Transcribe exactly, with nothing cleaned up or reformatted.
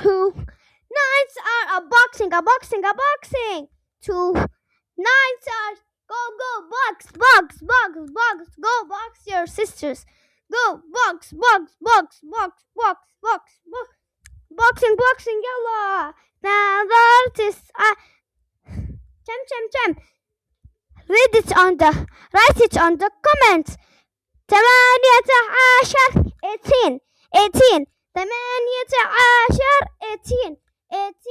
Two nines are a boxing, a boxing, a boxing. Two nines are go, go, box, box, box, box. Go box your sisters. Go box, box, box, box, box, box, box. Boxing, boxing, يلا. Now the artists are cham cham cham. Read it on the write it on the comments. ثمانية عشر eighteen eighteen ثمانية عشر eighteen eighteen